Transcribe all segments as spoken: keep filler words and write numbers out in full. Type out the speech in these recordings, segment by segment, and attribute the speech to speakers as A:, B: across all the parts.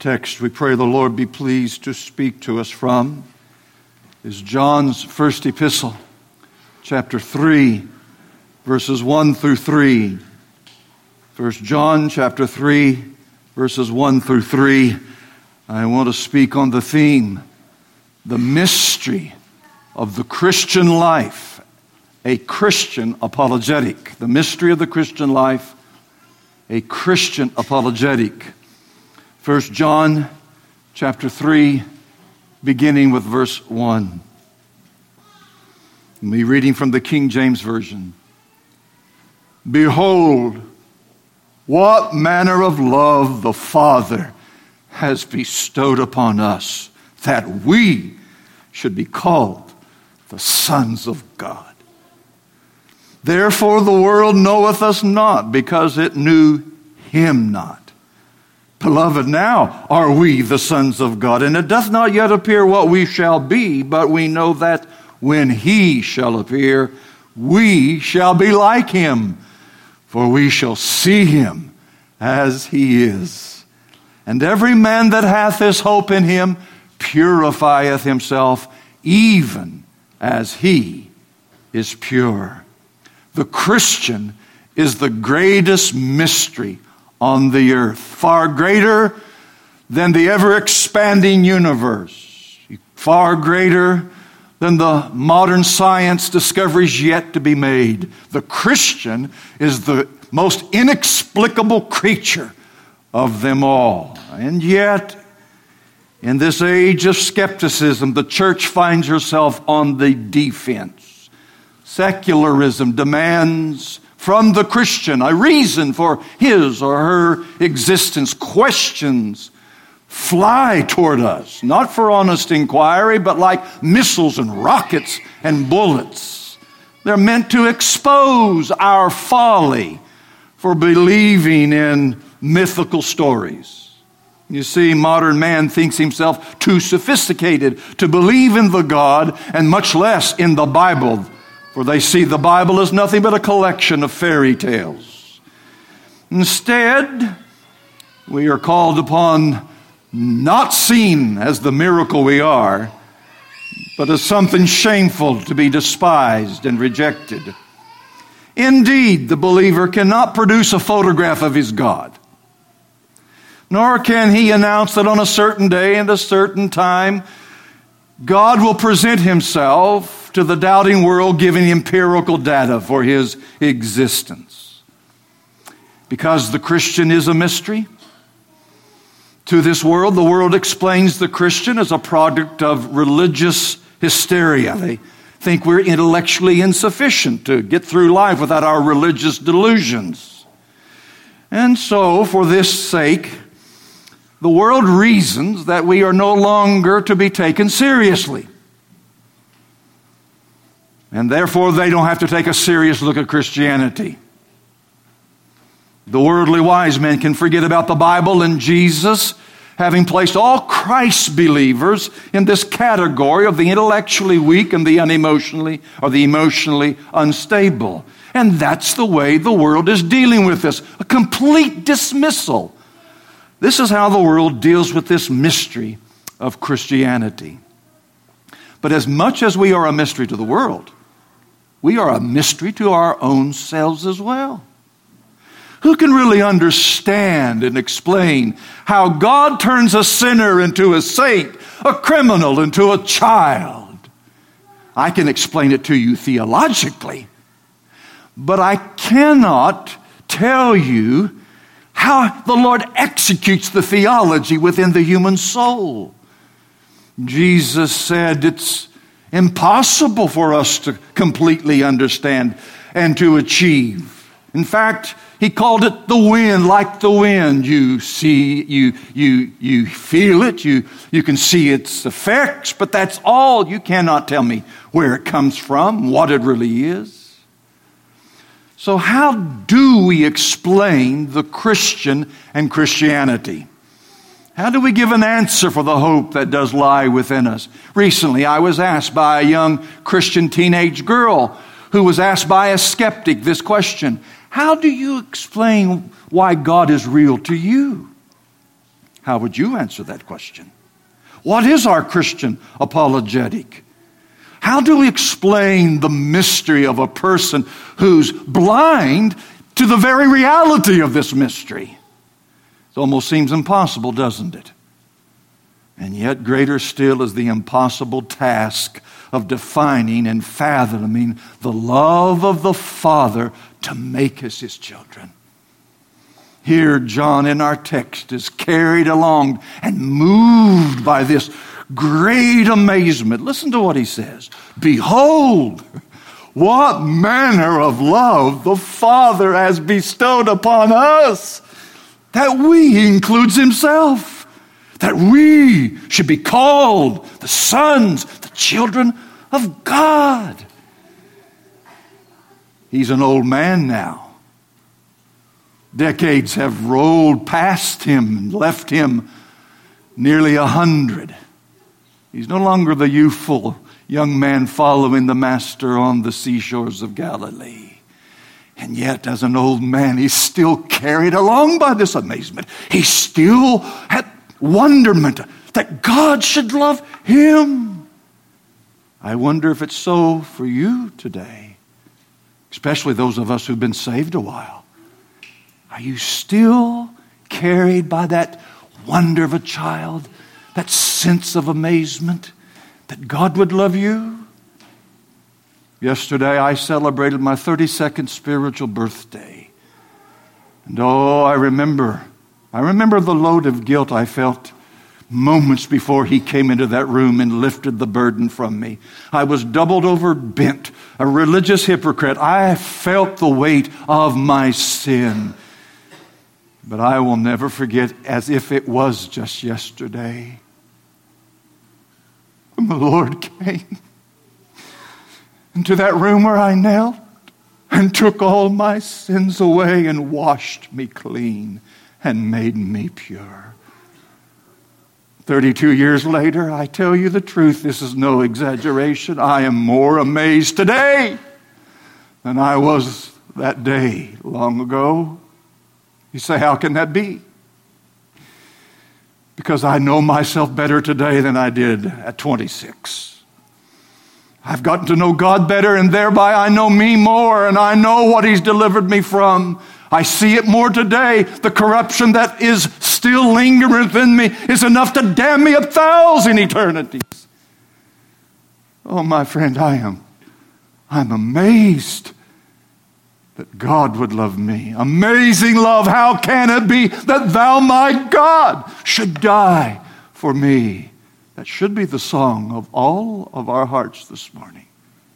A: text we pray the Lord be pleased to speak to us from is John's first epistle, chapter three, verses one through three. First John chapter three, verses one through three. I want to speak on the theme, the mystery of the Christian life, a Christian apologetic. The mystery of the Christian life, a Christian apologetic. First John chapter three, beginning with verse one. I'll be reading from the King James Version. Behold, what manner of love the Father has bestowed upon us, that we should be called the sons of God. Therefore the world knoweth us not, because it knew him not. Beloved, now are we the sons of God, and it doth not yet appear what we shall be, but we know that when he shall appear, we shall be like him, for we shall see him as he is. And every man that hath his hope in him purifieth himself, even as he is pure. The Christian is the greatest mystery on the earth, far greater than the ever-expanding universe, far greater than the modern science discoveries yet to be made. The Christian is the most inexplicable creature of them all. And yet, in this age of skepticism, the church finds herself on the defense. Secularism demands from the Christian a reason for his or her existence. Questions fly toward us, not for honest inquiry, but like missiles and rockets and bullets. They're meant to expose our folly for believing in mythical stories. You see, modern man thinks himself too sophisticated to believe in the God, and much less in the Bible, for they see the Bible as nothing but a collection of fairy tales. Instead, we are called upon not seen as the miracle we are, but as something shameful to be despised and rejected. Indeed, the believer cannot produce a photograph of his God, nor can he announce that on a certain day and a certain time, God will present himself to the doubting world, giving empirical data for his existence. Because the Christian is a mystery to this world, the world explains the Christian as a product of religious hysteria. They think we're intellectually insufficient to get through life without our religious delusions. And so, for this sake, the world reasons that we are no longer to be taken seriously. And therefore, they don't have to take a serious look at Christianity. The worldly wise men can forget about the Bible and Jesus, having placed all Christ believers in this category of the intellectually weak and the unemotionally or the emotionally unstable. And that's the way the world is dealing with this, a complete dismissal. This is how the world deals with this mystery of Christianity. But as much as we are a mystery to the world, we are a mystery to our own selves as well. Who can really understand and explain how God turns a sinner into a saint, a criminal into a child? I can explain it to you theologically, but I cannot tell you how the Lord executes the theology within the human soul. Jesus said it's impossible for us to completely understand and to achieve. In fact, he called it the wind, like the wind. You see, you you you feel it, you, you can see its effects, but that's all. You cannot tell me where it comes from, what it really is. So how do we explain the Christian and Christianity? How do we give an answer for the hope that does lie within us? Recently, I was asked by a young Christian teenage girl who was asked by a skeptic this question: how do you explain why God is real to you? How would you answer that question? What is our Christian apologetic? How do we explain the mystery of a person who's blind to the very reality of this mystery? It almost seems impossible, doesn't it? And yet greater still is the impossible task of defining and fathoming the love of the Father to make us His children. Here, John in our text is carried along and moved by this great amazement. Listen to what he says. Behold, what manner of love the Father has bestowed upon us, that we, he includes himself, that we should be called the sons, the children of God. He's an old man now. Decades have rolled past him and left him nearly a hundred. He's no longer the youthful young man following the Master on the seashores of Galilee. And yet, as an old man, he's still carried along by this amazement. He still had wonderment that God should love him. I wonder if it's so for you today, especially those of us who've been saved a while. Are you still carried by that wonder of a child, that sense of amazement that God would love you? Yesterday I celebrated my thirty-second spiritual birthday. And oh, I remember, I remember the load of guilt I felt moments before he came into that room and lifted the burden from me. I was doubled over bent, a religious hypocrite. I felt the weight of my sin. But I will never forget, as if it was just yesterday, when the Lord came into that room where I knelt and took all my sins away and washed me clean and made me pure. Thirty-two years later, I tell you the truth, this is no exaggeration. I am more amazed today than I was that day long ago. You say, how can that be? Because I know myself better today than I did at twenty-six. I've gotten to know God better, and thereby I know me more, and I know what He's delivered me from. I see it more today. The corruption that is still lingering within me is enough to damn me a thousand eternities. Oh, my friend, I am, I'm amazed that God would love me. Amazing love. How can it be that thou, my God, should die for me? That should be the song of all of our hearts this morning.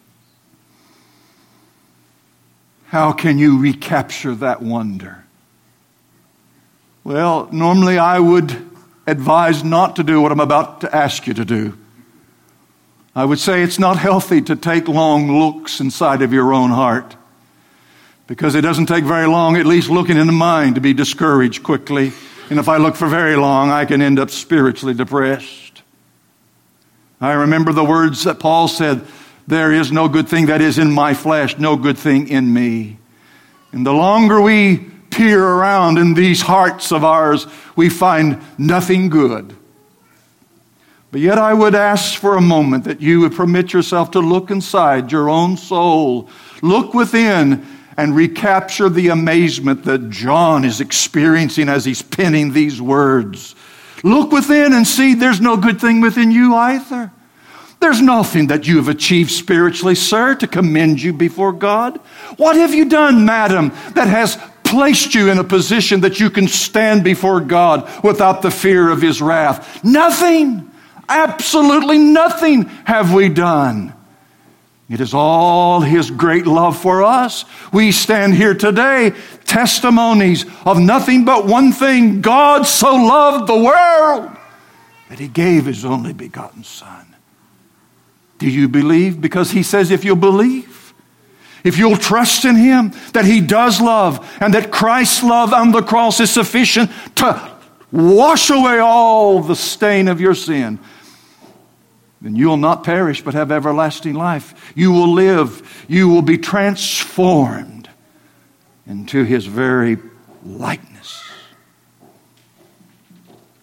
A: How can you recapture that wonder? Well, normally I would advise not to do what I'm about to ask you to do. I would say it's not healthy to take long looks inside of your own heart, because it doesn't take very long, at least looking into mine, to be discouraged quickly. And if I look for very long, I can end up spiritually depressed. I remember the words that Paul said, there is no good thing that is in my flesh, no good thing in me. And the longer we peer around in these hearts of ours, we find nothing good. But yet I would ask for a moment that you would permit yourself to look inside your own soul. Look within and recapture the amazement that John is experiencing as he's penning these words. Look within and see there's no good thing within you either. There's nothing that you have achieved spiritually, sir, to commend you before God. What have you done, madam, that has placed you in a position that you can stand before God without the fear of His wrath? Nothing. Absolutely nothing have we done. It is all His great love for us. We stand here today, testimonies of nothing but one thing. God so loved the world that He gave His only begotten Son. Do you believe? Because He says if you'll believe, if you'll trust in Him, that He does love, and that Christ's love on the cross is sufficient to wash away all the stain of your sin, then you will not perish but have everlasting life. You will live. You will be transformed into His very likeness.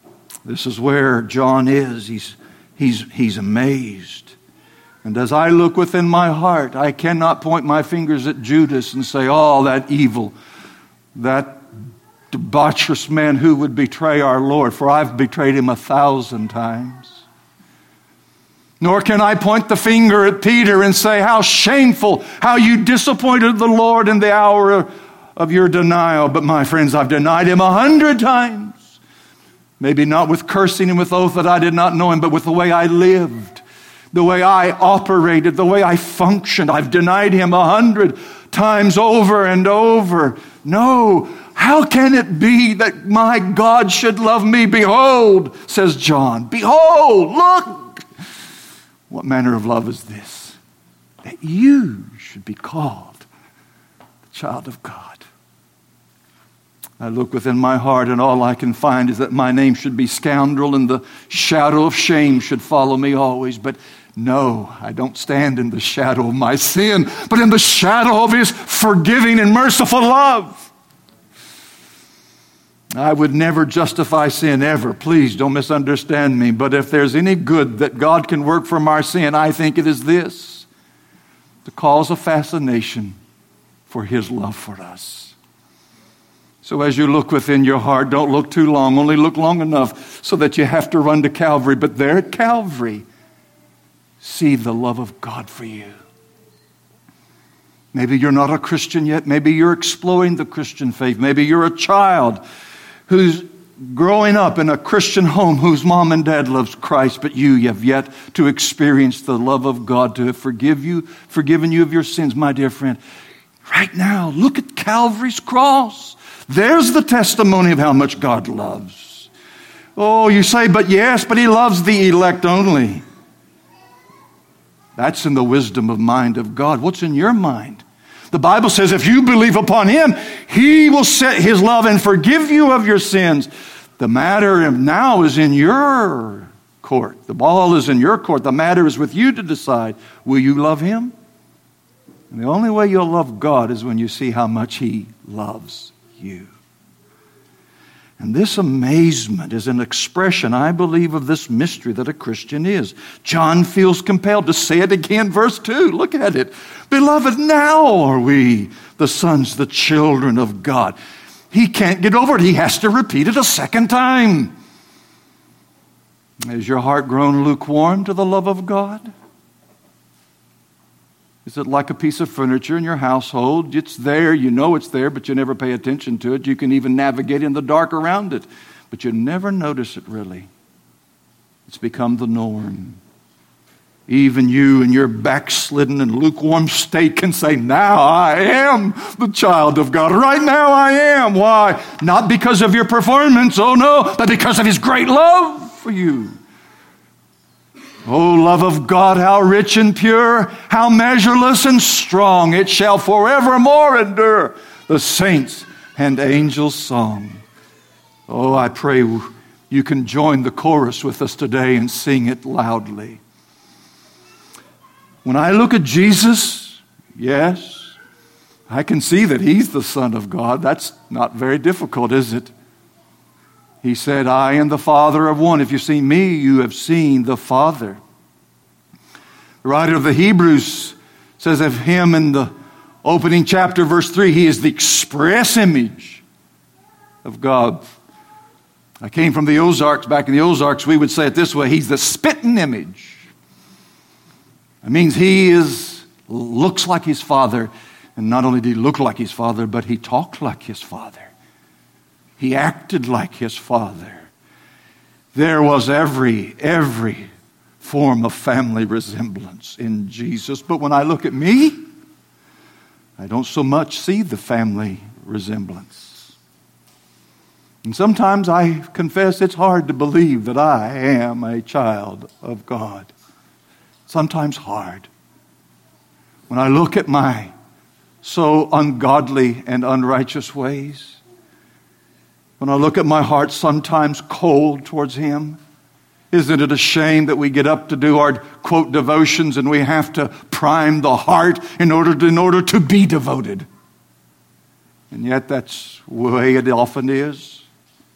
A: This is where John is. He's, he's, he's amazed. And as I look within my heart, I cannot point my fingers at Judas and say, oh, that evil, that debaucherous man who would betray our Lord, for I've betrayed him a thousand times. Nor can I point the finger at Peter and say, how shameful, how you disappointed the Lord in the hour of your denial. But my friends, I've denied him a hundred times. Maybe not with cursing and with oath that I did not know him, but with the way I lived, the way I operated, the way I functioned. I've denied him a hundred times over and over. No, how can it be that my God should love me? Behold, says John, behold, look. What manner of love is this? That you should be called the child of God. I look within my heart and all I can find is that my name should be scoundrel and the shadow of shame should follow me always. But no, I don't stand in the shadow of my sin, but in the shadow of his forgiving and merciful love. I would never justify sin ever. Please don't misunderstand me. But if there's any good that God can work from our sin, I think it is this: to cause a fascination for his love for us. So as you look within your heart, don't look too long. Only look long enough so that you have to run to Calvary. But there at Calvary, see the love of God for you. Maybe you're not a Christian yet. Maybe you're exploring the Christian faith. Maybe you're a child who's growing up in a Christian home whose mom and dad loves Christ, but you have yet to experience the love of God, to have forgive you, forgiven you of your sins. My dear friend, right now, look at Calvary's cross. There's the testimony of how much God loves. Oh, you say, but yes, but he loves the elect only. That's in the wisdom of mind of God. What's in your mind? The Bible says if you believe upon him, he will set his love and forgive you of your sins. The matter now is in your court. The ball is in your court. The matter is with you to decide. Will you love him? And the only way you'll love God is when you see how much he loves you. And this amazement is an expression, I believe, of this mystery that a Christian is. John feels compelled to say it again, verse two. Look at it. Beloved, now are we the sons, the children of God. He can't get over it. He has to repeat it a second time. Has your heart grown lukewarm to the love of God? Is it like a piece of furniture in your household? It's there, you know it's there, but you never pay attention to it. You can even navigate in the dark around it, but you never notice it really. It's become the norm. Even you in your backslidden and lukewarm state can say, now I am the child of God. Right now I am. Why? Not because of your performance, oh no, but because of his great love for you. Oh, love of God, how rich and pure, how measureless and strong, it shall forevermore endure. The saints and angels' song. Oh, I pray you can join the chorus with us today and sing it loudly. When I look at Jesus, yes, I can see that he's the Son of God. That's not very difficult, is it? He said, I and the Father are one. If you've seen me, you have seen the Father. The writer of the Hebrews says of him in the opening chapter, verse three, he is the express image of God. I came from the Ozarks. Back in the Ozarks, we would say it this way: he's the spitting image. It means he is looks like his Father. And not only did he look like his Father, but he talked like his Father. He acted like his Father. There was every, every form of family resemblance in Jesus. But when I look at me, I don't so much see the family resemblance. And sometimes I confess it's hard to believe that I am a child of God. Sometimes hard. When I look at my so ungodly and unrighteous ways, when I look at my heart sometimes cold towards him, isn't it a shame that we get up to do our, quote, devotions and we have to prime the heart in order to, in order to be devoted? And yet that's the way it often is.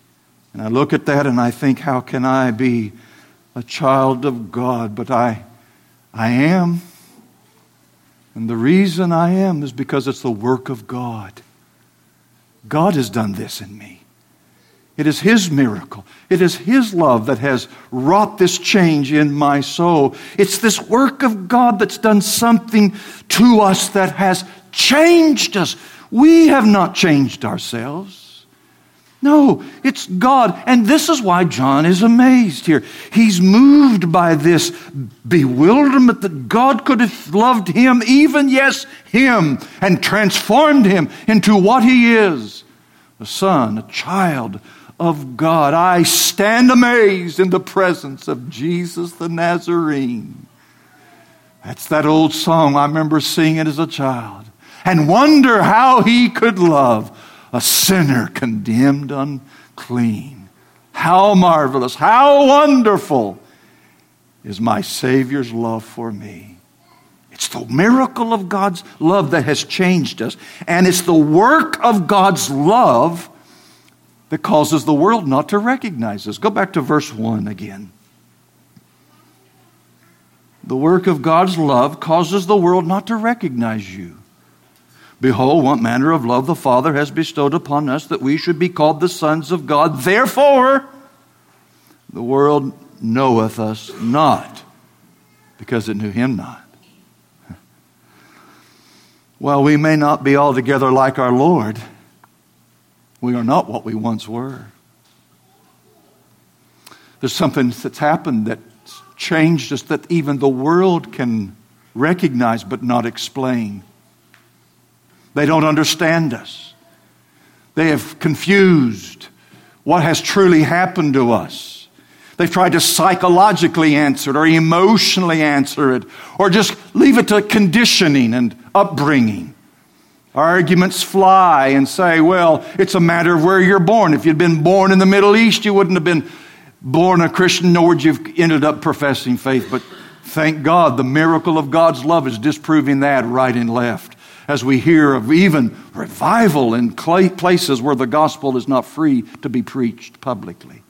A: And I look at that and I think, how can I be a child of God? But I, I am. And the reason I am is because it's the work of God. God has done this in me. It is His miracle. It is His love that has wrought this change in my soul. It's this work of God that's done something to us that has changed us. We have not changed ourselves. No, it's God. And this is why John is amazed here. He's moved by this bewilderment that God could have loved him, even, yes, him, and transformed him into what he is, a son, a child of God. I stand amazed in the presence of Jesus the Nazarene. That's that old song I remember singing as a child. And wonder how He could love a sinner condemned unclean. How marvelous, how wonderful is my Savior's love for me. It's the miracle of God's love that has changed us. And it's the work of God's love that causes the world not to recognize us. Go back to verse one again. The work of God's love causes the world not to recognize you. Behold, what manner of love the Father has bestowed upon us, that we should be called the sons of God. Therefore, the world knoweth us not, because it knew Him not. While we may not be altogether like our Lord, we are not what we once were. There's something that's happened that's changed us that even the world can recognize but not explain. They don't understand us. They have confused what has truly happened to us. They've tried to psychologically answer it or emotionally answer it or just leave it to conditioning and upbringing. Arguments fly and say, well, it's a matter of where you're born. If you'd been born in the Middle East, you wouldn't have been born a Christian, nor would you have ended up professing faith. But thank God, the miracle of God's love is disproving that right and left. As we hear of even revival in places where the gospel is not free to be preached publicly.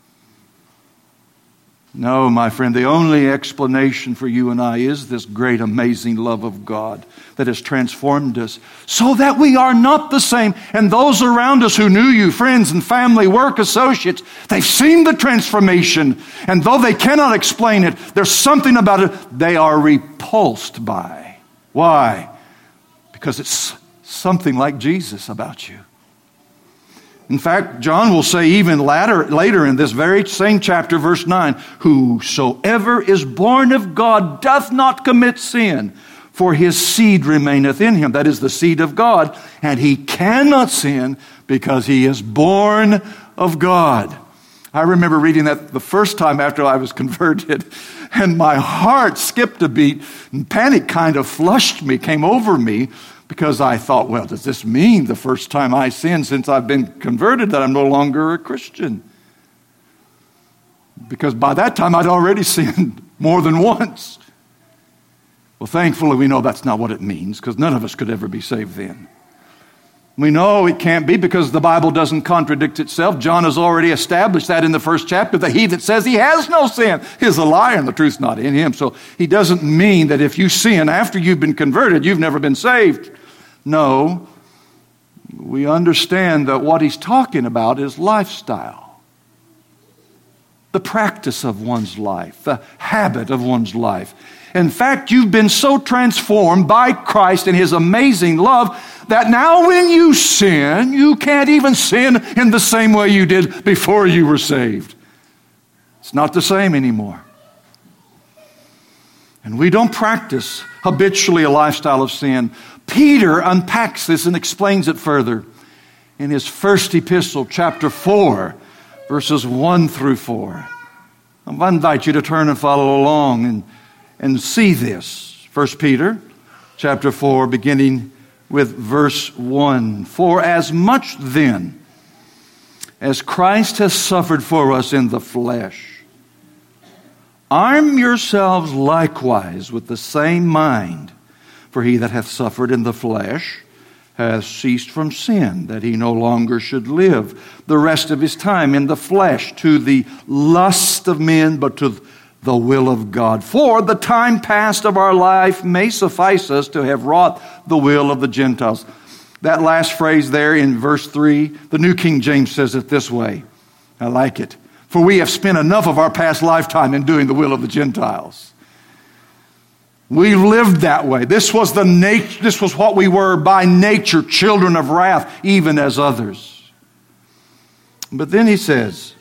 A: No, my friend, the only explanation for you and I is this great, amazing love of God that has transformed us so that we are not the same. And those around us who knew you, friends and family, work associates, they've seen the transformation. And though they cannot explain it, there's something about it they are repulsed by. Why? Because it's something like Jesus about you. In fact, John will say even later, later in this very same chapter, verse nine, whosoever is born of God doth not commit sin, for his seed remaineth in him. That is the seed of God. And he cannot sin because he is born of God. I remember reading that the first time after I was converted, and my heart skipped a beat, and panic kind of flushed me, came over me, because I thought, well, does this mean the first time I sin since I've been converted that I'm no longer a Christian? Because by that time I'd already sinned more than once. Well, thankfully we know that's not what it means, because none of us could ever be saved then. We know it can't be because the Bible doesn't contradict itself. John has already established that in the first chapter, that he that says he has no sin is a liar and the truth's not in him. So he doesn't mean that if you sin after you've been converted, you've never been saved. No, we understand that what he's talking about is lifestyle. The practice of one's life, the habit of one's life. In fact, you've been so transformed by Christ and His amazing love that now when you sin, you can't even sin in the same way you did before you were saved. It's not the same anymore. And we don't practice habitually a lifestyle of sin. Peter unpacks this and explains it further in his first epistle, chapter four, verses one through four. I invite you to turn and follow along and, and see this. First Peter, chapter four, beginning with verse one. For as much then as Christ has suffered for us in the flesh, arm yourselves likewise with the same mind. For he that hath suffered in the flesh has ceased from sin, that he no longer should live the rest of his time in the flesh to the lust of men, but to the will of God. For the time past of our life may suffice us to have wrought the will of the Gentiles. That last phrase there in verse three, the New King James says it this way. I like it. For we have spent enough of our past lifetime in doing the will of the Gentiles. We lived that way. This was the nat- This was what we were by nature, children of wrath, even as others. But then he says,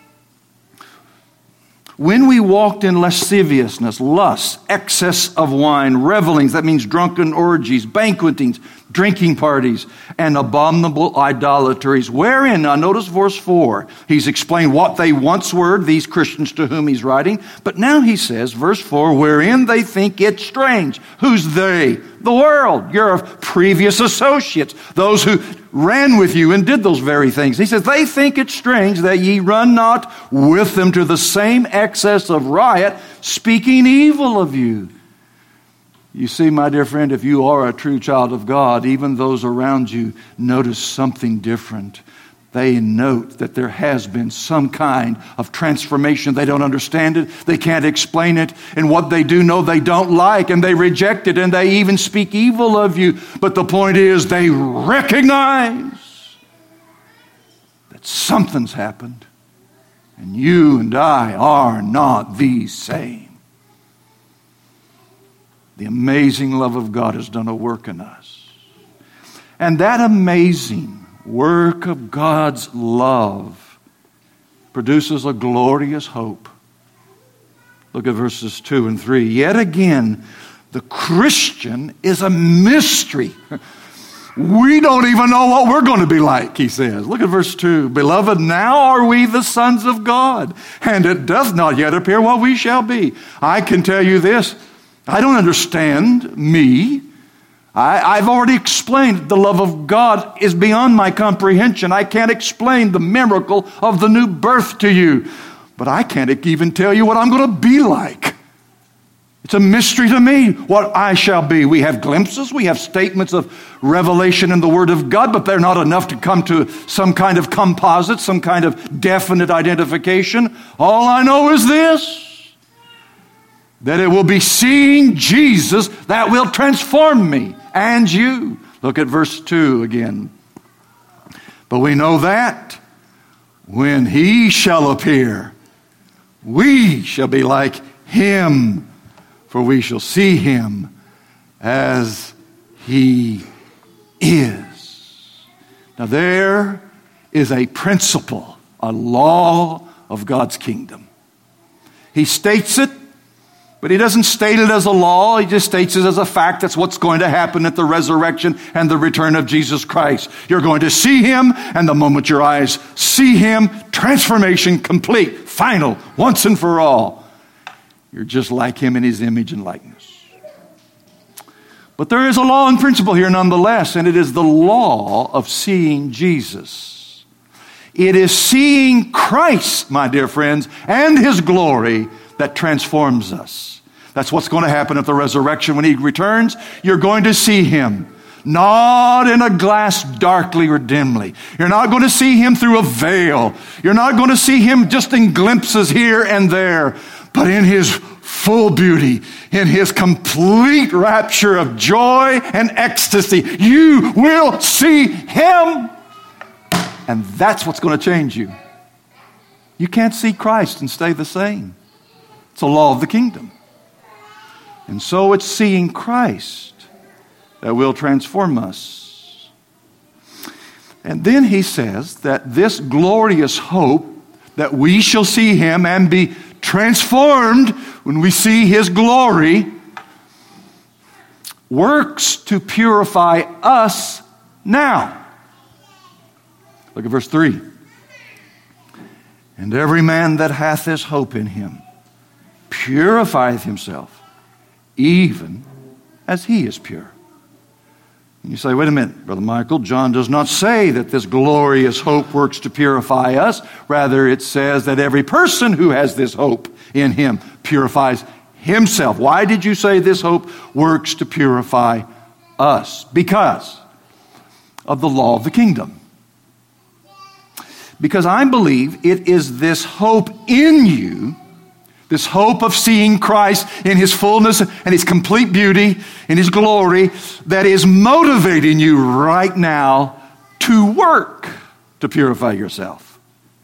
A: when we walked in lasciviousness, lust, excess of wine, revelings, that means drunken orgies, banquetings, drinking parties, and abominable idolatries, wherein, now notice verse four, he's explained what they once were, these Christians to whom he's writing, but now he says, verse four, wherein they think it strange. Who's they? The world, your previous associates, those who ran with you and did those very things. He says, they think it strange that ye run not with them to the same excess of riot, speaking evil of you. You see, my dear friend, if you are a true child of God, even those around you notice something different. They note that there has been some kind of transformation. They don't understand it. They can't explain it. And what they do know they don't like, and they reject it, and they even speak evil of you. But the point is, they recognize that something's happened, and you and I are not the same. The amazing love of God has done a work in us. And that amazing work of God's love produces a glorious hope. Look at verses two and three. Yet again, the Christian is a mystery. We don't even know what we're going to be like, he says. Look at verse two. Beloved, now are we the sons of God, and it does not yet appear what we shall be. I can tell you this. I don't understand me. I, I've already explained the love of God is beyond my comprehension. I can't explain the miracle of the new birth to you. But I can't even tell you what I'm going to be like. It's a mystery to me what I shall be. We have glimpses, we have statements of revelation in the Word of God, but they're not enough to come to some kind of composite, some kind of definite identification. All I know is this, that it will be seeing Jesus that will transform me and you. Look at verse two again. But we know that when he shall appear, we shall be like him, for we shall see him as he is. Now there is a principle, a law of God's kingdom. He states it, but he doesn't state it as a law. He just states it as a fact. That's what's going to happen at the resurrection and the return of Jesus Christ. You're going to see him, and the moment your eyes see him, transformation complete, final, once and for all. You're just like him in his image and likeness. But there is a law and principle here nonetheless, and it is the law of seeing Jesus. It is seeing Christ, my dear friends, and his glory that transforms us. That's what's going to happen at the resurrection. When he returns, you're going to see him. Not in a glass darkly or dimly. You're not going to see him through a veil. You're not going to see him just in glimpses here and there, but in his full beauty, in his complete rapture of joy and ecstasy. You will see him. And that's what's going to change you. You can't see Christ and stay the same. It's a law of the kingdom. And so it's seeing Christ that will transform us. And then he says that this glorious hope that we shall see him and be transformed when we see his glory works to purify us now. Look at verse three. And every man that hath this hope in him purifieth himself, even as he is pure. And you say, wait a minute, Brother Michael, John does not say that this glorious hope works to purify us. Rather, it says that every person who has this hope in him purifies himself. Why did you say this hope works to purify us? Because of the law of the kingdom. Because I believe it is this hope in you, this hope of seeing Christ in his fullness and his complete beauty, in his glory, that is motivating you right now to work to purify yourself.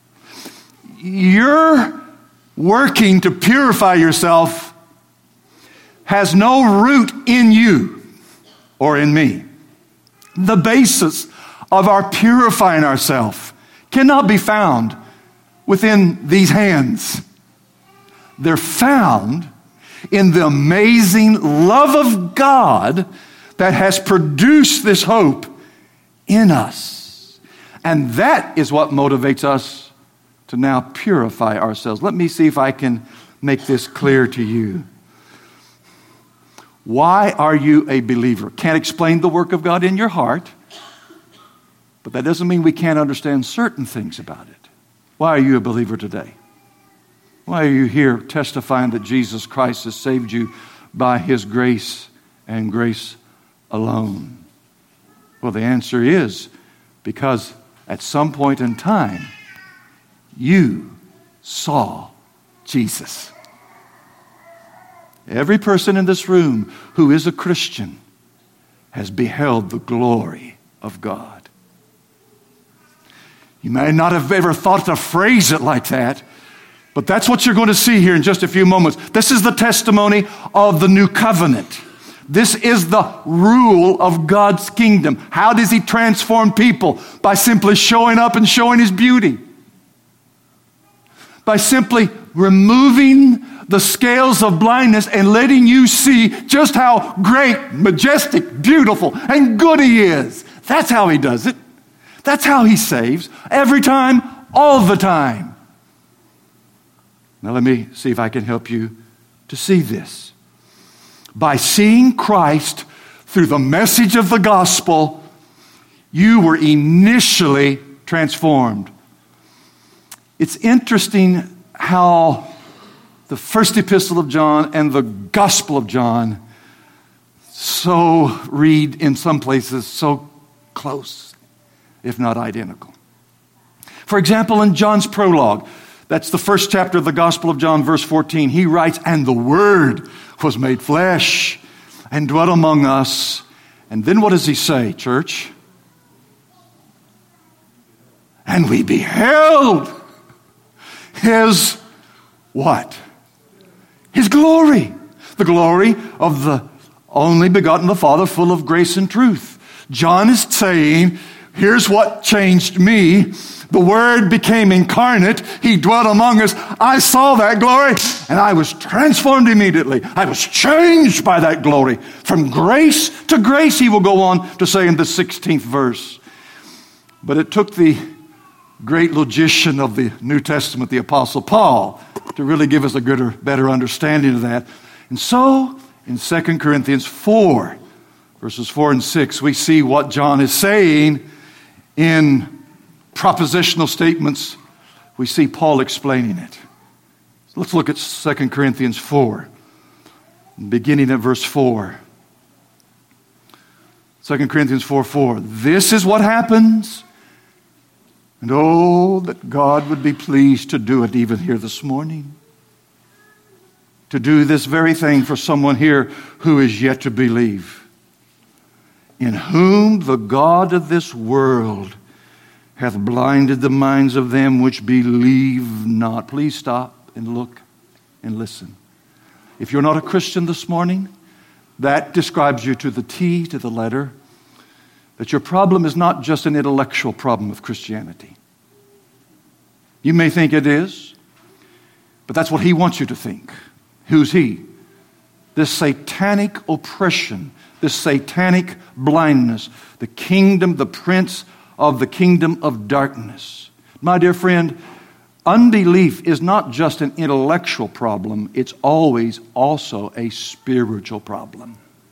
A: Your working to purify yourself has no root in you or in me. The basis of our purifying ourselves cannot be found within these hands. They're found in the amazing love of God that has produced this hope in us. And that is what motivates us to now purify ourselves. Let me see if I can make this clear to you. Why are you a believer? Can't explain the work of God in your heart, but that doesn't mean we can't understand certain things about it. Why are you a believer today? Why are you here testifying that Jesus Christ has saved you by his grace and grace alone? Well, the answer is because at some point in time, you saw Jesus. Every person in this room who is a Christian has beheld the glory of God. You may not have ever thought to phrase it like that, but that's what you're going to see here in just a few moments. This is the testimony of the new covenant. This is the rule of God's kingdom. How does he transform people? By simply showing up and showing his beauty. By simply removing the scales of blindness and letting you see just how great, majestic, beautiful, and good he is. That's how he does it. That's how he saves. Every time, all the time. Now let me see if I can help you to see this. By seeing Christ through the message of the gospel, you were initially transformed. It's interesting how the first epistle of John and the gospel of John so read in some places so close, if not identical. For example, in John's prologue, that's the first chapter of the Gospel of John, verse fourteen, he writes, "And the Word was made flesh and dwelt among us." And then what does he say, church? "And we beheld his," what? "His glory." The glory of the only begotten of the Father, full of grace and truth. John is saying, here's what changed me. The Word became incarnate. He dwelt among us. I saw that glory, and I was transformed immediately. I was changed by that glory. From grace to grace, he will go on to say in the sixteenth verse. But it took the great logician of the New Testament, the Apostle Paul, to really give us a good or better understanding of that. And so, in Second Corinthians four, verses four and six, we see what John is saying in propositional statements. We see Paul explaining it. So let's look at Second Corinthians four, beginning at verse four. Second Corinthians four four. "This is what happens, and oh, that God would be pleased to do it even here this morning. To do this very thing for someone here who is yet to believe. In whom the God of this world hath blinded the minds of them which believe not." Please stop and look and listen. If you're not a Christian this morning, that describes you to the T, to the letter, that your problem is not just an intellectual problem of Christianity. You may think it is, but that's what he wants you to think. Who's he? This satanic oppression, this satanic blindness, the kingdom, the prince of the kingdom of darkness. My dear friend, unbelief is not just an intellectual problem, it's always also a spiritual problem.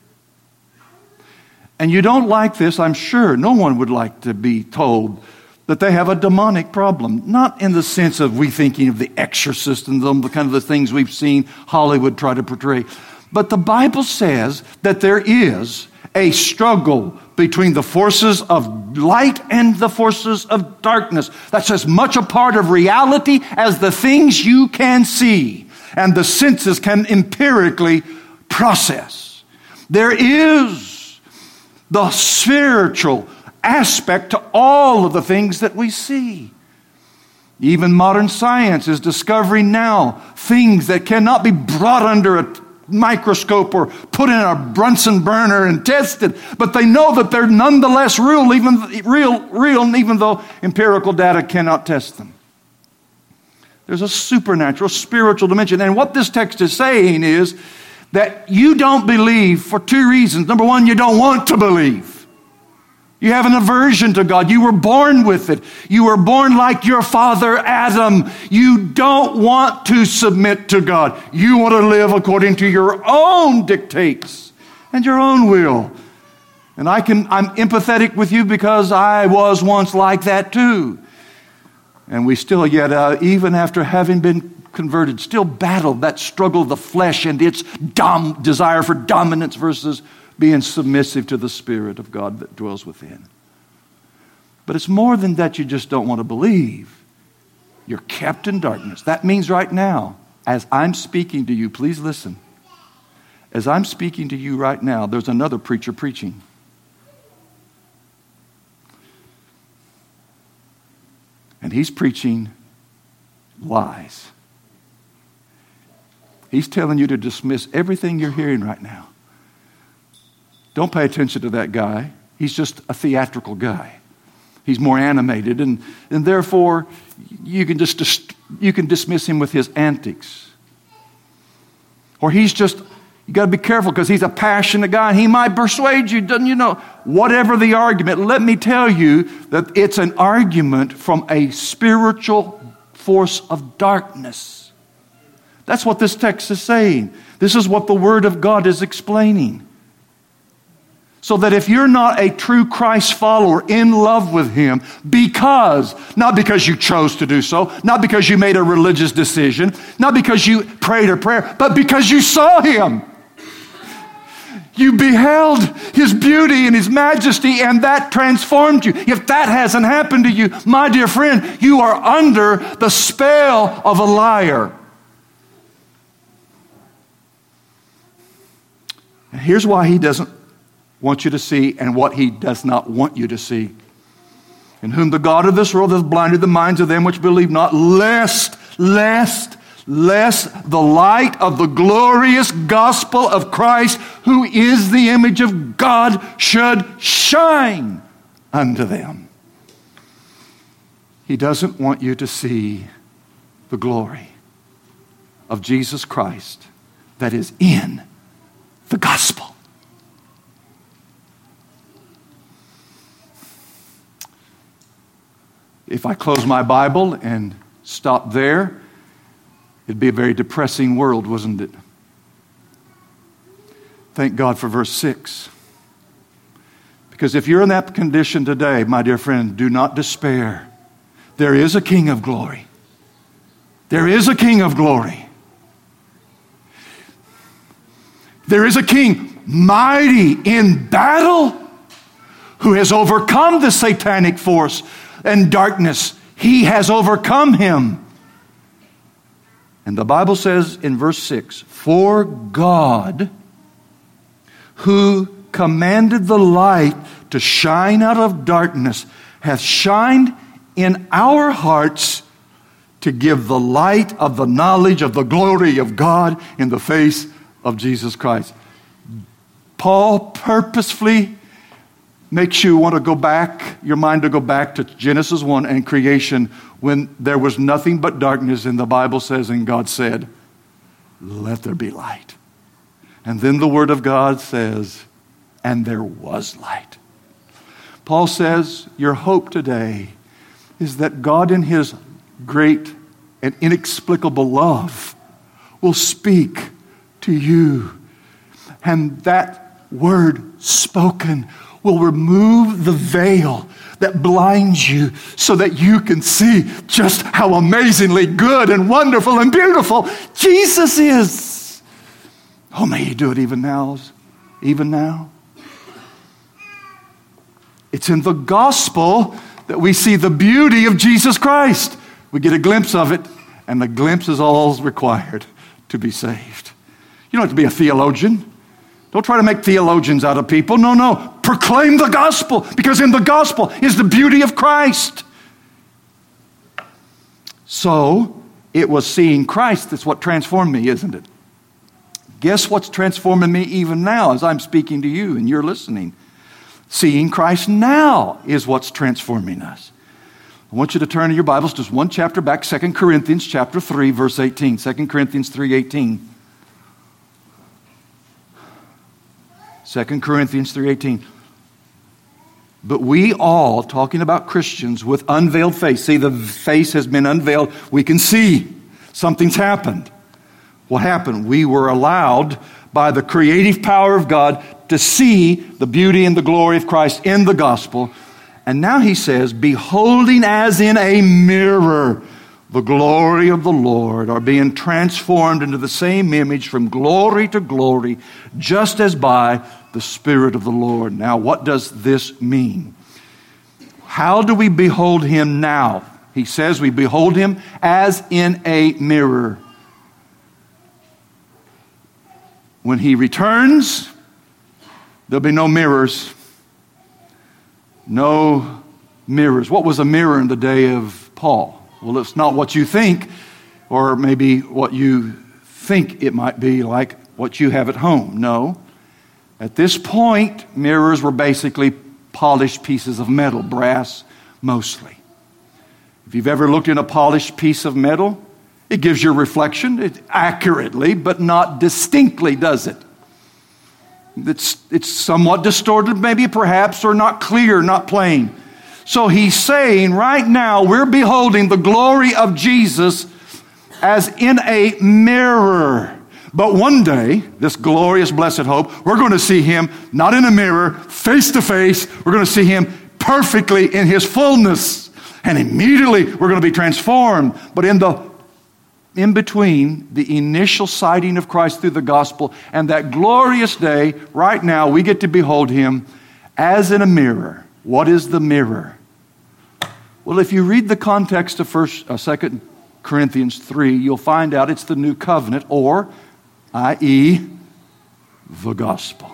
A: And you don't like this, I'm sure. No one would like to be told that they have a demonic problem. Not in the sense of we thinking of the exorcist and the kind of the things we've seen Hollywood try to portray. But the Bible says that there is a struggle between the forces of light and the forces of darkness. That's as much a part of reality as the things you can see and the senses can empirically process. There is the spiritual aspect to all of the things that we see. Even modern science is discovering now things that cannot be brought under a microscope or put in a Bunsen burner and tested, but they know that they're nonetheless real, even real, real, even though empirical data cannot test them. There's a supernatural, spiritual dimension. And what this text is saying is that you don't believe for two reasons. Number one, you don't want to believe. You have an aversion to God. You were born with it. You were born like your father Adam. You don't want to submit to God. You want to live according to your own dictates and your own will. And I can, I'm empathetic with you because I was once like that too. And we still yet, uh, even after having been converted, still battle that struggle of the flesh and its dom- desire for dominance versus being submissive to the Spirit of God that dwells within. But it's more than that you just don't want to believe. You're kept in darkness. That means right now, as I'm speaking to you, please listen. As I'm speaking to you right now, there's another preacher preaching. And he's preaching lies. He's telling you to dismiss everything you're hearing right now. Don't pay attention to that guy. He's just a theatrical guy. He's more animated, and, and therefore you can just dis- you can dismiss him with his antics. Or he's just, you got to be careful because he's a passionate guy, and he might persuade you, doesn't you know? Whatever the argument, let me tell you that it's an argument from a spiritual force of darkness. That's what this text is saying. This is what the Word of God is explaining. So that if you're not a true Christ follower in love with Him, because, not because you chose to do so, not because you made a religious decision, not because you prayed a prayer, but because you saw Him. You beheld His beauty and His majesty, and that transformed you. If that hasn't happened to you, my dear friend, you are under the spell of a liar. And here's why He doesn't want you to see and what He does not want you to see. In whom the God of this world hath blinded the minds of them which believe not, lest, lest, lest the light of the glorious gospel of Christ, who is the image of God, should shine unto them. He doesn't want you to see the glory of Jesus Christ that is in the gospel. If I close my Bible and stop there, it'd be a very depressing world, wouldn't it? Thank God for verse six. Because if you're in that condition today, my dear friend, do not despair. There is a King of glory. There is a King of glory. There is a King mighty in battle who has overcome the satanic force and darkness. He has overcome him. And the Bible says in verse six, for God, who commanded the light to shine out of darkness, hath shined in our hearts to give the light of the knowledge of the glory of God in the face of Jesus Christ. Paul purposefully makes you want to go back, your mind to go back to Genesis one and creation, when there was nothing but darkness, and the Bible says, and God said, let there be light. And then the Word of God says, and there was light. Paul says, your hope today is that God in His great and inexplicable love will speak to you. And that word spoken will remove the veil that blinds you so that you can see just how amazingly good and wonderful and beautiful Jesus is. Oh, may He do it even now, even now. It's in the gospel that we see the beauty of Jesus Christ. We get a glimpse of it, and the glimpse is all required to be saved. You don't have to be a theologian. Don't try to make theologians out of people. No, no. Proclaim the gospel, because in the gospel is the beauty of Christ. So, it was seeing Christ that's what transformed me, isn't it? Guess what's transforming me even now as I'm speaking to you and you're listening? Seeing Christ now is what's transforming us. I want you to turn to your Bibles just one chapter back, Second Corinthians chapter three, verse eighteen. Second Corinthians three eighteen. Second Corinthians three eighteen. But we all, talking about Christians, with unveiled face. See, the face has been unveiled. We can see something's happened. What happened? We were allowed by the creative power of God to see the beauty and the glory of Christ in the gospel. And now he says, beholding as in a mirror the glory of the Lord, are being transformed into the same image from glory to glory, just as by the Spirit of the Lord. Now, what does this mean? How do we behold him now? He says we behold him as in a mirror. When he returns, there'll be no mirrors. No mirrors. What was a mirror in the day of Paul? Well, it's not what you think, or maybe what you think it might be, like what you have at home. No. At this point, mirrors were basically polished pieces of metal, brass mostly. If you've ever looked in a polished piece of metal, it gives you a reflection it, accurately, but not distinctly, does it? It's, it's somewhat distorted, maybe, perhaps, or not clear, not plain. So he's saying right now we're beholding the glory of Jesus as in a mirror. But one day, this glorious blessed hope, we're going to see him not in a mirror, face to face. We're going to see him perfectly in his fullness. And immediately we're going to be transformed. But in the in between the initial sighting of Christ through the gospel and that glorious day, right now we get to behold him as in a mirror. What is the mirror? Well, if you read the context of First, uh, Second Corinthians three, you'll find out it's the new covenant, or, that is, the gospel.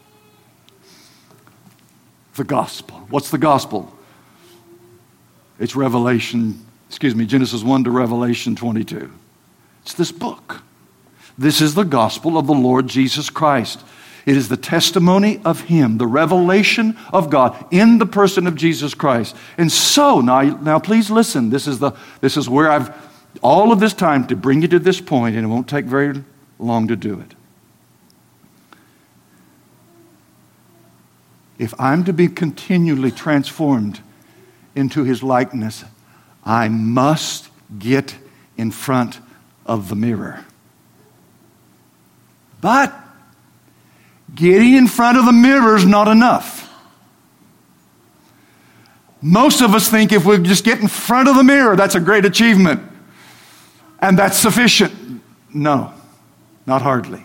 A: The gospel. What's the gospel? It's Revelation, excuse me, Genesis one to Revelation twenty-two. It's this book. This is the gospel of the Lord Jesus Christ. It is the testimony of him, the revelation of God in the person of Jesus Christ. And so, now, now please listen. This is the this is where I've all of this time to bring you to this point, and it won't take very long to do it. If I'm to be continually transformed into his likeness, I must get in front of the mirror. But getting in front of the mirror is not enough. Most of us think if we just get in front of the mirror, that's a great achievement. And that's sufficient. No, not hardly.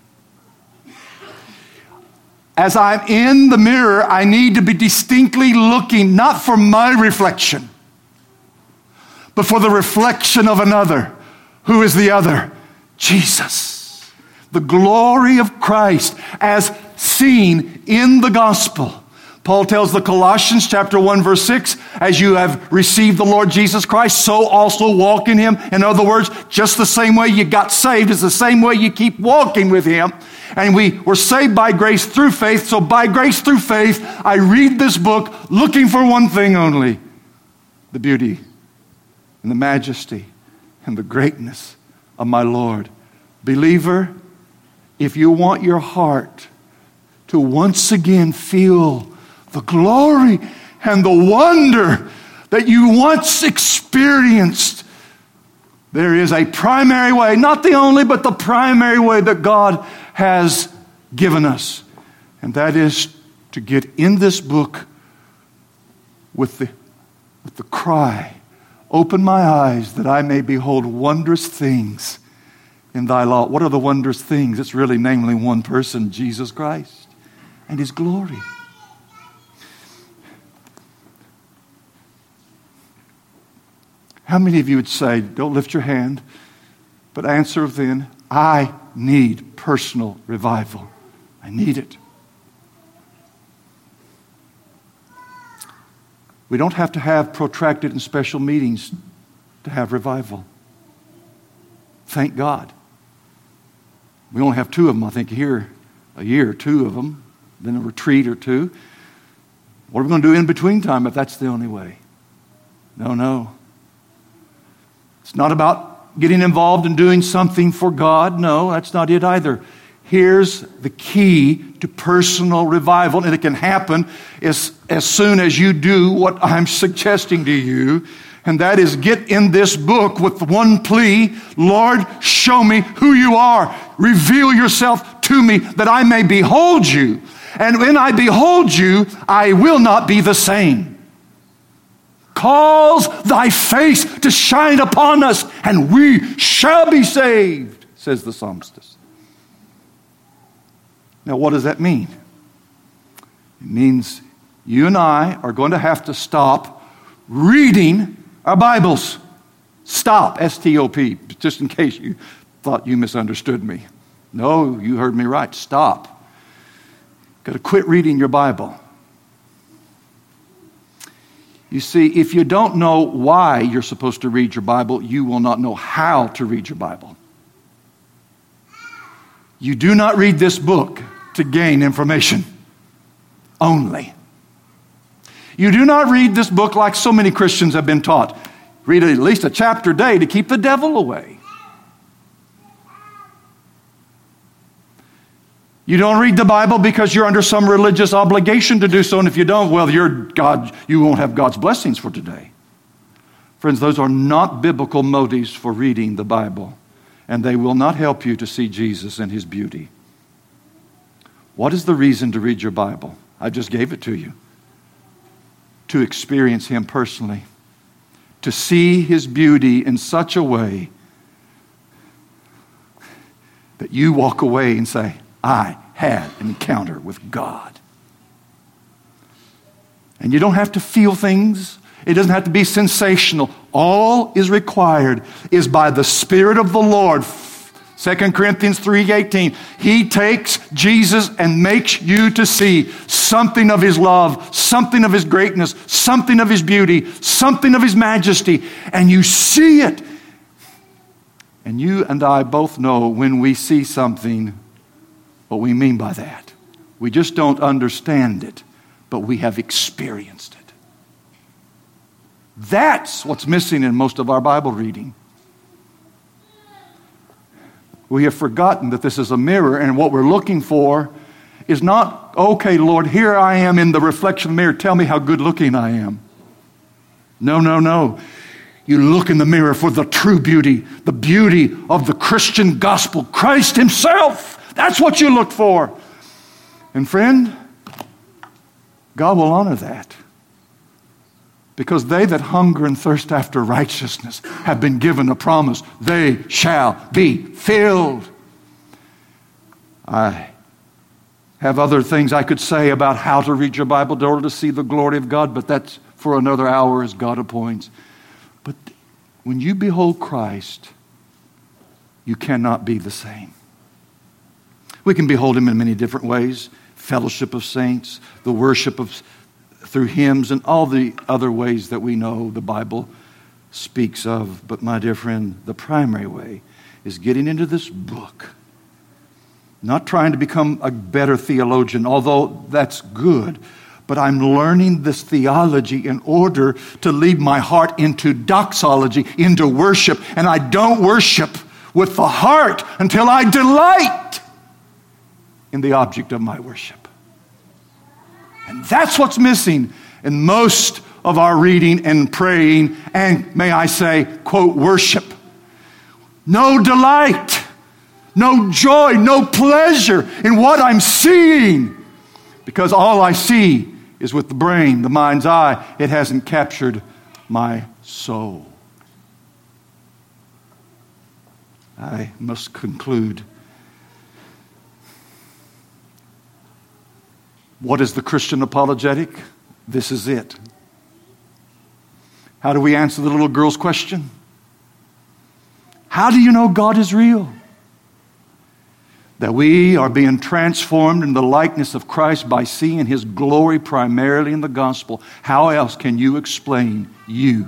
A: As I'm in the mirror, I need to be distinctly looking, not for my reflection, but for the reflection of another. Who is the other? Jesus. The glory of Christ as seen in the gospel. Paul tells the Colossians chapter one verse six, as you have received the Lord Jesus Christ, so also walk in him. In other words, just the same way you got saved is the same way you keep walking with him. And we were saved by grace through faith. So by grace through faith, I read this book looking for one thing only: the beauty and the majesty and the greatness of my Lord. Believer, if you want your heart to once again feel the glory and the wonder that you once experienced, there is a primary way, not the only, but the primary way that God has given us. And that is to get in this book with the, with the cry, open my eyes that I may behold wondrous things in thy law. What are the wondrous things? It's really namely one person, Jesus Christ, and his glory. How many of you would say, don't lift your hand, but answer then, I need personal revival. I need it. We don't have to have protracted and special meetings to have revival. Thank God. We only have two of them, I think, here a year, two of them, then a retreat or two. What are we going to do in between time if that's the only way? No, no. It's not about getting involved in doing something for God. No, that's not it either. Here's the key to personal revival, and it can happen as, as soon as you do what I'm suggesting to you, and that is get in this book with one plea, Lord, show me who you are. Reveal yourself to me that I may behold you. And when I behold you, I will not be the same. Cause thy face to shine upon us, and we shall be saved, says the psalmist. Now, what does that mean? It means you and I are going to have to stop reading our Bibles. Stop, S T O P, just in case you thought you misunderstood me. No, you heard me right. Stop. Got to quit reading your Bible. You see, if you don't know why you're supposed to read your Bible, you will not know how to read your Bible. You do not read this book to gain information only. You do not read this book like so many Christians have been taught. Read at least a chapter a day to keep the devil away. You don't read the Bible because you're under some religious obligation to do so, and if you don't, well, you're God, you won't have God's blessings for today. Friends, those are not biblical motives for reading the Bible, and they will not help you to see Jesus and His beauty. What is the reason to read your Bible? I just gave it to you. To experience Him personally. To see His beauty in such a way that you walk away and say, I had an encounter with God. And you don't have to feel things. It doesn't have to be sensational. All is required is by the Spirit of the Lord. Second Corinthians three eighteen. He takes Jesus and makes you to see something of His love, something of His greatness, something of His beauty, something of His majesty, and you see it. And you and I both know when we see something what we mean by that. We just don't understand it, but we have experienced it. That's what's missing in most of our Bible reading. We have forgotten that this is a mirror, and what we're looking for is not, okay, Lord, here I am in the reflection of the mirror. Tell me how good looking I am. No, no, no. You look in the mirror for the true beauty, the beauty of the Christian gospel, Christ Himself. That's what you look for. And friend, God will honor that. Because they that hunger and thirst after righteousness have been given a promise. They shall be filled. I have other things I could say about how to read your Bible in order to see the glory of God, but that's for another hour as God appoints. But when you behold Christ, you cannot be the same. We can behold Him in many different ways. Fellowship of saints, the worship of through hymns, and all the other ways that we know the Bible speaks of. But my dear friend, the primary way is getting into this book. Not trying to become a better theologian, although that's good. But I'm learning this theology in order to lead my heart into doxology, into worship. And I don't worship with the heart until I delight in the object of my worship. And that's what's missing in most of our reading and praying and, may I say, quote, worship. No delight, no joy, no pleasure in what I'm seeing. Because all I see is with the brain, the mind's eye. It hasn't captured my soul. I must conclude. What is the Christian apologetic? This is it. How do we answer the little girl's question? How do you know God is real? That we are being transformed in the likeness of Christ by seeing His glory primarily in the gospel. How else can you explain you?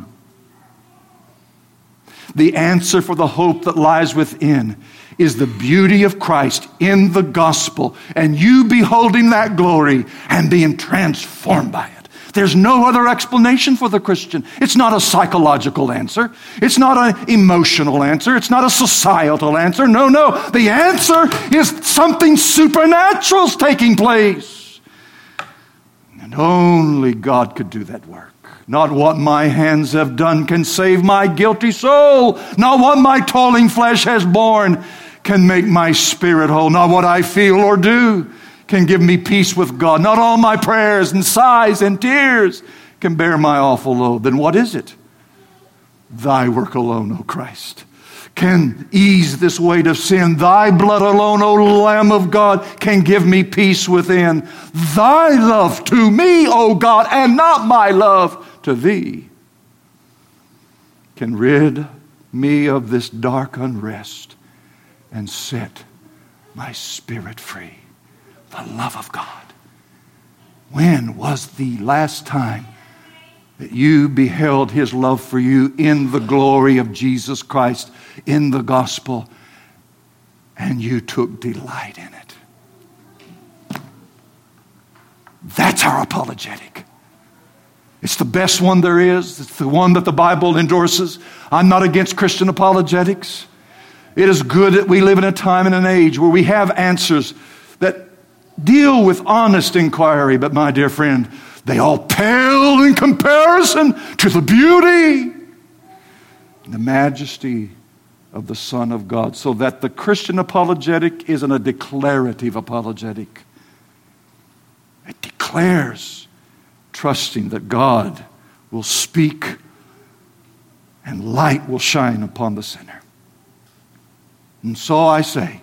A: The answer for the hope that lies within is the beauty of Christ in the gospel, and you beholding that glory and being transformed by it. There's no other explanation for the Christian. It's not a psychological answer. It's not an emotional answer. It's not a societal answer. No, no. The answer is something supernatural's taking place. And only God could do that work. Not what my hands have done can save my guilty soul. Not what my toiling flesh has borne can make my spirit whole. Not what I feel or do can give me peace with God. Not all my prayers and sighs and tears can bear my awful load. Then what is it? Thy work alone, O Christ, can ease this weight of sin. Thy blood alone, O Lamb of God, can give me peace within. Thy love to me, O God, and not my love to Thee, can rid me of this dark unrest and set my spirit free. The love of God. When was the last time that you beheld His love for you in the glory of Jesus Christ, in the gospel, and you took delight in it? That's our apologetic. It's the best one there is. It's the one that the Bible endorses. I'm not against Christian apologetics. It is good that we live in a time and an age where we have answers that deal with honest inquiry. But my dear friend, they all pale in comparison to the beauty and the majesty of the Son of God. So that the Christian apologetic isn't a declarative apologetic. It declares, trusting that God will speak and light will shine upon the sinner. And so I say,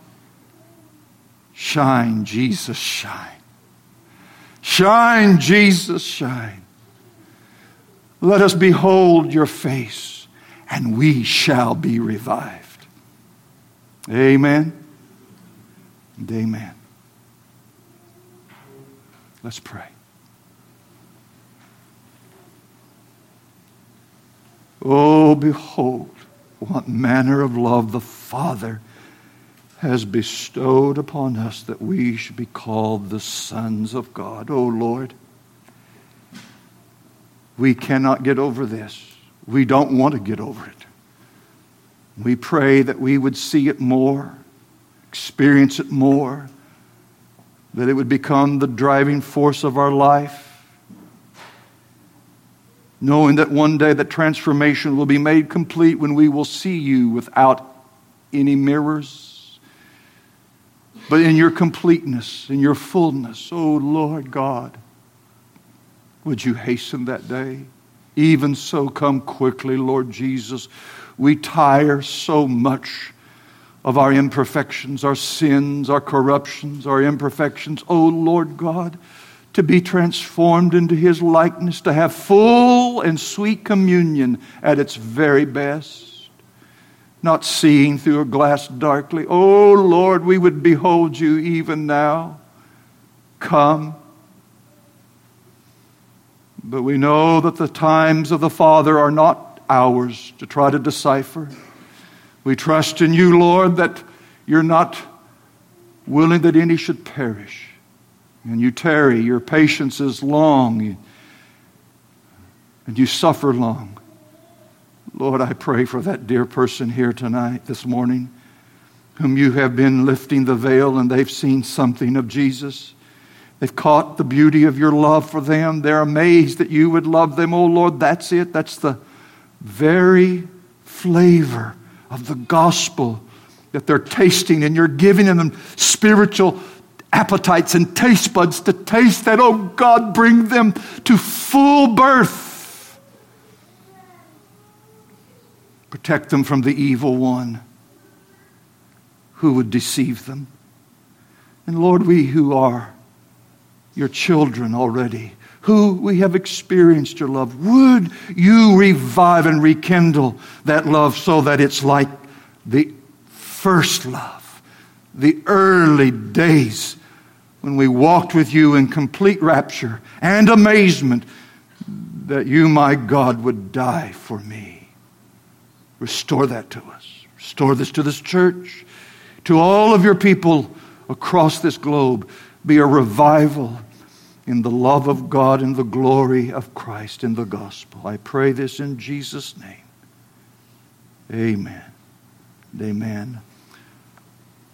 A: shine, Jesus, shine. Shine, Jesus, shine. Let us behold your face, and we shall be revived. Amen and amen. Let's pray. Oh, behold, what manner of love the Father has bestowed upon us that we should be called the sons of God. Oh, Lord, we cannot get over this. We don't want to get over it. We pray that we would see it more, experience it more, that it would become the driving force of our life, knowing that one day that transformation will be made complete when we will see you without any mirrors, but in your completeness, in your fullness. Oh, Lord God, would you hasten that day? Even so, come quickly, Lord Jesus. We tire so much of our imperfections, our sins, our corruptions, our imperfections. Oh, Lord God, to be transformed into His likeness, to have full and sweet communion at its very best, not seeing through a glass darkly. Oh, Lord, we would behold you even now. Come. But we know that the times of the Father are not ours to try to decipher. We trust in you, Lord, that you're not willing that any should perish. And you tarry, your patience is long, and you suffer long. Lord, I pray for that dear person here tonight, this morning, whom you have been lifting the veil and they've seen something of Jesus. They've caught the beauty of your love for them. They're amazed that you would love them. Oh, Lord, that's it. That's the very flavor of the gospel that they're tasting, and you're giving them spiritual appetites and taste buds to taste that. Oh, God, bring them to full birth. Protect them from the evil one who would deceive them. And Lord, we who are your children already, who we have experienced your love. Would you revive and rekindle that love so that it's like the first love, the early days when we walked with you in complete rapture and amazement that you, my God, would die for me. Restore that to us. Restore this to this church, to all of your people across this globe. Be a revival in the love of God and the glory of Christ in the gospel. I pray this in Jesus' name. Amen. Amen.